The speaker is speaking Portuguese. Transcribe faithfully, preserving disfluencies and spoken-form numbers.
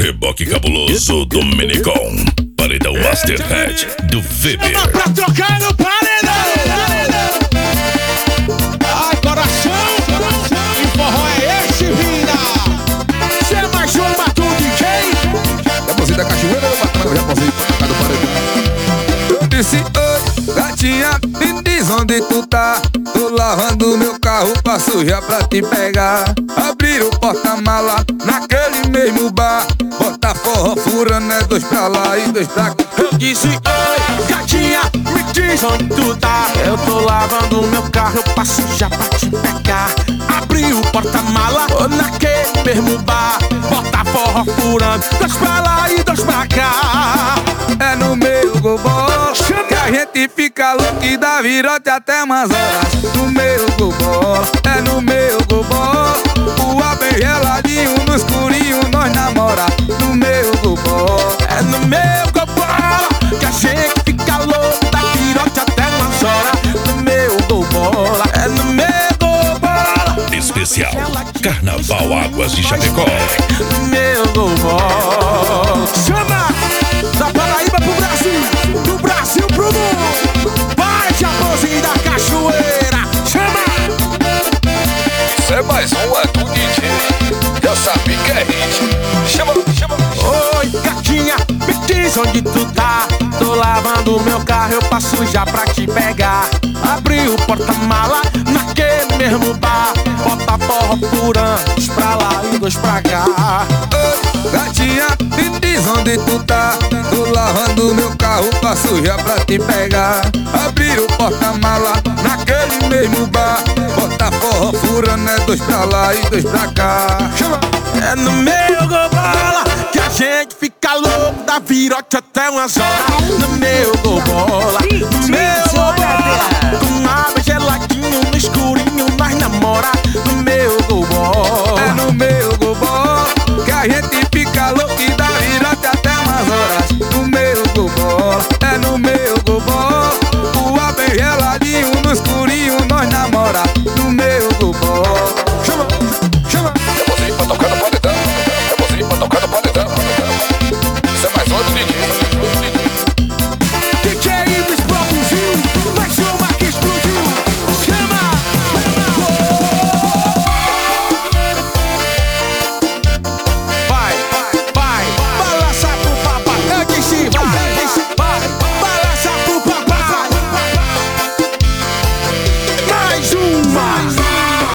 Reboque cabuloso Dominicon. Paredão Masterhead do Weber. Chama pra trocar no paredão. Ai, coração, que forró é esse, vida? Cê é mais um batuque de quem? Japozinho da cachoeira, eu batalho, Japozinho pra tocar no paredão. Eu disse, oi, gatinha, me diz onde tu tá. Tô lavando meu carro pra sujar pra te pegar. Abrir o porta-mala naquele mesmo bar. Bota forró furando, é dois pra lá e dois pra cá. Eu disse, oi, gatinha, me diz onde tu tá. Eu tô lavando meu carro pra sujar pra te pegar. Abri o porta-mala naquele mesmo bar. Bota forró furando, dois pra lá e dois pra cá. É no meu gogó que a gente fica louco e dá virote até umas horas. No meu gogó, é no meu gogó. O ar bem geladinho, no escurinho nós namora. No meu gogó, é no meu gobola que a gente fica louco, dá virote até umas horas. No meu gobola, é no meu gobola. Especial Carnaval Águas de Chapecó. No meu gobola. Chama! Da Paraíba pro Brasil, do Brasil pro mundo. Vai, Japozinho da cachoeira. Chama! isso é mais um, é do D J. Já sabe que é hit. Chama, chama. Oi, gatinha, me diz onde tu tá. Tô lavando meu carro, eu passo já pra te pegar. Abri o porta-mala naquele mesmo bar. Bota forró furando, dois pra lá e dois pra cá. Oi, gatinha, me diz onde tu tá. Tô lavando meu carro pra sujar pra te pegar. Abrir o porta-mala naquele mesmo bar. Bota forró furando, é dois pra lá e dois pra cá. Chama! É no meu gobola que a gente fica louco, dá virote até umas horas. No meu gobola,